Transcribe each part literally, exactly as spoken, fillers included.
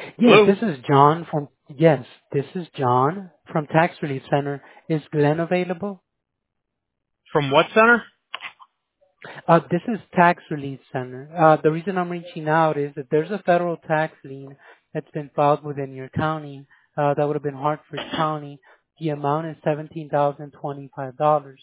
Yes, Hello? this is John from, yes, this is John from Tax Relief Center. Is Glenn available? From what center? Uh, this is Tax Relief Center. Uh, the reason I'm reaching out is that there's a federal tax lien that's been filed within your county. Uh, that would have been Hartford County. The amount is seventeen thousand twenty-five dollars.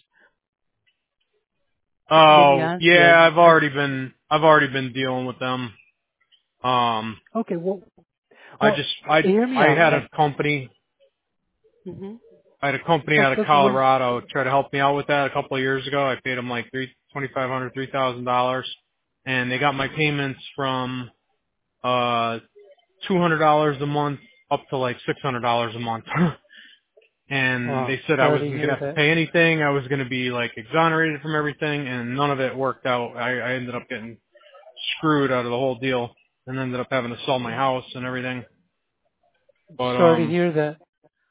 Let me Oh, ask you, are yeah, you, I've already been, I've already been dealing with them. Um, okay, well, I well, just, I, hear me I out. had Uh, a company, mm-hmm. I had a company Well, out of look, what, Colorado try to help me out with that a couple of years ago. I paid them like three, twenty-five hundred, three thousand dollars, and they got my payments from, uh, two hundred dollars a month up to like six hundred dollars a month. And wow, they said I sorry to wasn't gonna hear have to that. pay anything. I was gonna be like exonerated from everything, and none of it worked out. I, I ended up getting screwed out of the whole deal, and ended up having to sell my house and everything. But Sorry to um, hear that.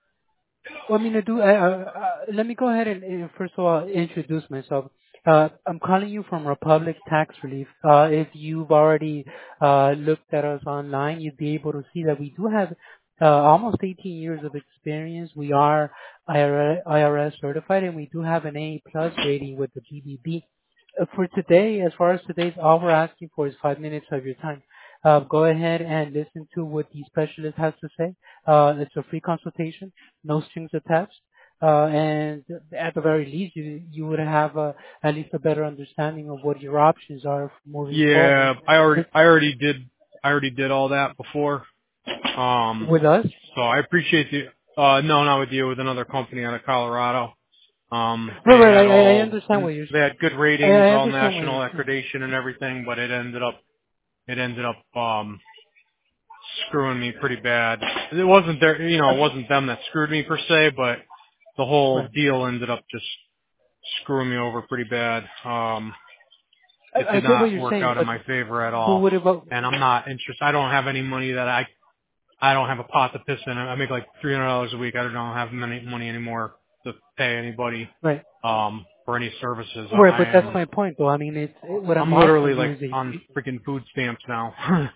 Well, I mean, I do. Uh, uh, uh, let me go ahead and uh, first of all introduce myself. Uh, I'm calling you from Republic Tax Relief. Uh, if you've already uh, looked at us online, you'd be able to see that we do have uh, almost eighteen years of experience. We are I R S certified, and we do have an A plus rating with the G B B. Uh, for today, as far as today's, all we're asking for is five minutes of your time. Uh, go ahead and listen to what the specialist has to say. Uh, it's a free consultation, no strings attached. Uh, and at the very least, you, you would have a, at least a better understanding of what your options are moving forward. yeah, I already, I already did, I already did all that before. Um, With us? so I appreciate the. Uh, no, not with you, with another company out of Colorado. Um, Right, they right, had I, I I all, understand what you're, they had good I, ratings, I all understand what national you're saying. accreditation and everything, but it ended up, it ended up, um, screwing me pretty bad. It wasn't their, you know, it wasn't them that screwed me per se, but the whole Right. deal ended up just screwing me over pretty bad. Um, it I, I did get what not you're work saying, out in but, my favor at but all, what about, and I'm not interested. I don't have any money that I, I don't have a pot to piss in. I make like three hundred dollars a week. I don't have money money anymore to pay anybody right. um, for any services. Right, I but that's am, my point though. I mean, it's, what I'm I'm literally offering you like is a on free, freaking food stamps now.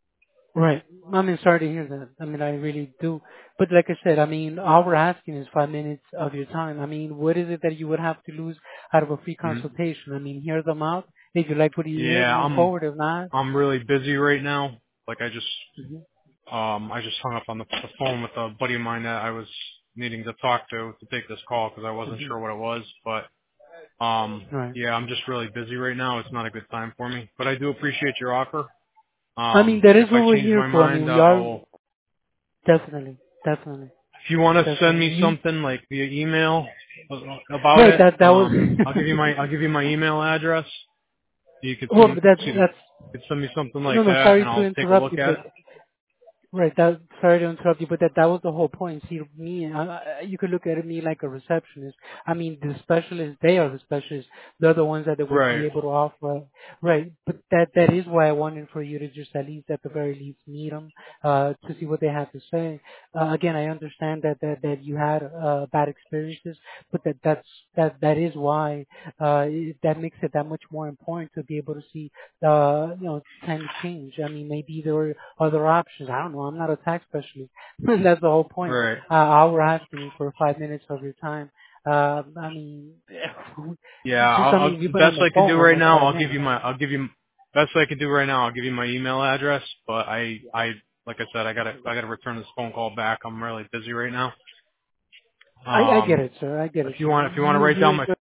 right. I mean, sorry to hear that. I mean, I really do. But like I said, I mean, all we're asking is five minutes of your time. I mean, what is it that you would have to lose out of a free Mhm. consultation? I mean, hear them out. If you like what you hear, Yeah, move I'm forward. If not, I'm really busy right now. Like I just hmm um I just hung up on the, the phone with a buddy of mine that I was needing to talk to to take this call because I wasn't hmm sure what it was. But um right. yeah, I'm just really busy right now. It's not a good time for me. But I do appreciate your offer. I mean, Um that if is I what we're change here my for. I mean, mind, we uh, I are will. definitely, definitely, If you want to send me definitely. something like via email a- about Right. it, That that was. um I'll give you my I'll give you my email address. You could Well, send but that's excuse me, that's. you could send me something like No, no. that, Sorry and to I'll take a interrupt look you, at but it. right. That sorry to interrupt you, but that that was the whole point. See, me, uh, uh, you could look at me like a receptionist. I mean, the specialists, they are the specialists. They're the ones that they would Right. be able to offer. Right. But that that is why I wanted for you to just at least, at the very least, meet them uh, to see what they have to say. Uh, again, I understand that that that you had uh, bad experiences, but that that's that that is why uh, it, that makes it that much more important to be able to see uh, you know, kind of change. I mean, maybe there were other options. I don't know. I'm not a tax specialist. That's the whole point. Right. Uh, all we're asking is for five minutes of your time. Uh, I mean, Yeah. just, I'll, I I'll, mean, you've been on best the I can phone do right almost now, five I'll give you minutes. my, I'll give you, best I can do right now, I'll give you my email address. But I, I, like I said, I gotta, I gotta return this phone call back. I'm really busy right now. I, I get Um, it, sir. I get if it, you sir. want, if you want to You, write you down my enjoy